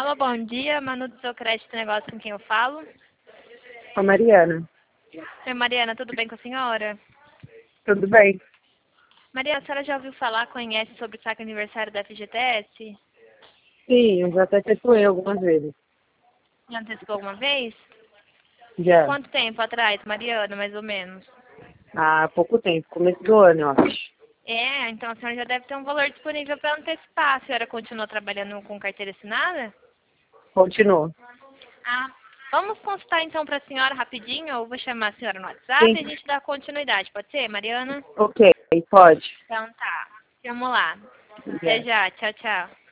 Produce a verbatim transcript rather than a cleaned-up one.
Alô, bom dia. Manu do Seu Crédito Negócio, com quem eu falo? Com a Mariana. Oi, Mariana, tudo bem com a senhora? Tudo bem? Mariana, a senhora já ouviu falar, conhece sobre o saque aniversário da F G T S? Sim, eu já até tatuei algumas vezes. Já antecipou alguma vez? Já. Quanto tempo atrás, Mariana, mais ou menos? Há pouco tempo, começo do ano, eu acho. É, então a senhora já deve ter um valor disponível para antecipar. A senhora continua trabalhando com carteira assinada? Continuo. Ah, vamos consultar então para a senhora rapidinho. Eu vou chamar a senhora no WhatsApp Sim. e a gente dá continuidade. Pode ser, Mariana? Ok, pode. Então tá. Vamos lá. Até Já. já. Tchau, tchau.